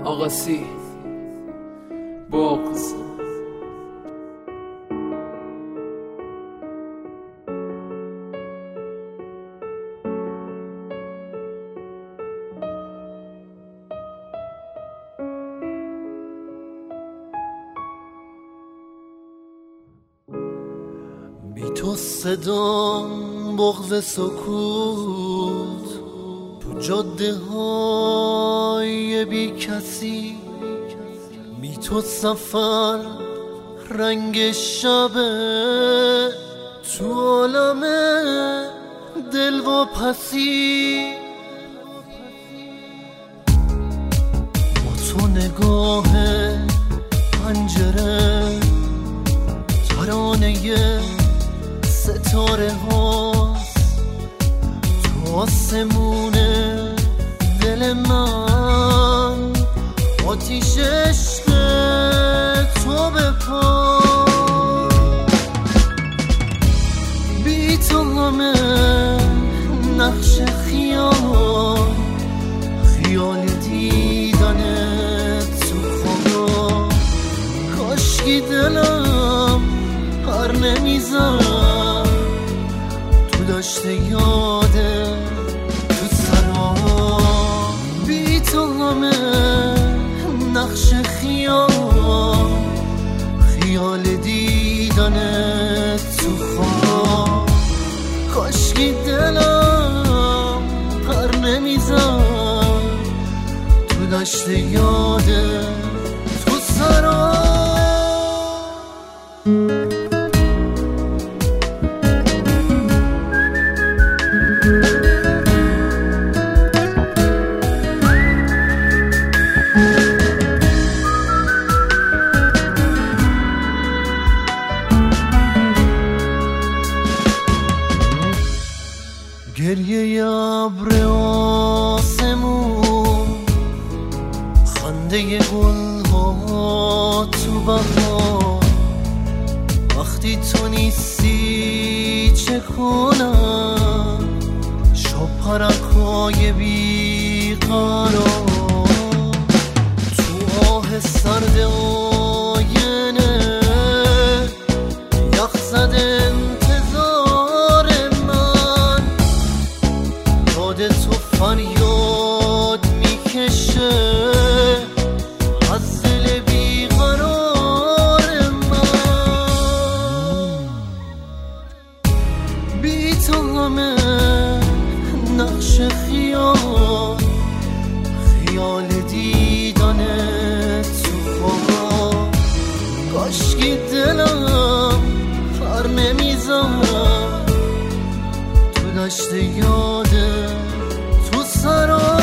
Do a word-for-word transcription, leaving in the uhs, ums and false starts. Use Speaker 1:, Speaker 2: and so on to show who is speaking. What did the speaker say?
Speaker 1: آقاسی بغض.
Speaker 2: بی تو صدام بغض سکوت تو جاده های بی کسی، بی تو سفر رنگ شبه تو عالم دل و پسی، با تو نگاه پنجره ترانه ستاره هاست، تو آسمون دل من آتیش عشق تو بپا، بی تو همه نقش خیال خیال دیدنت تو خوابا، کاشکی دلم پر نمیزن تو داشت یاده تو سرا، بی تو همه نقش خیال خیال دیدنت تو خواب، کاشکی دلم پر نمیزن تو داشت یاده تو سرا. گریه ابر آسمون، خنده گل‌ها تو بهار، وقتی تو نیستی چه کنم، شب پرک‌های بی‌قرار، تو آه سرد آینه یخ زده تو فریاد میکشه از دل بیقرار من، بی تو همه نقش خیال خیال دیدنت تو خوابا، کاشکی دلم پر نمیزن تو داشت یاده تو سرا.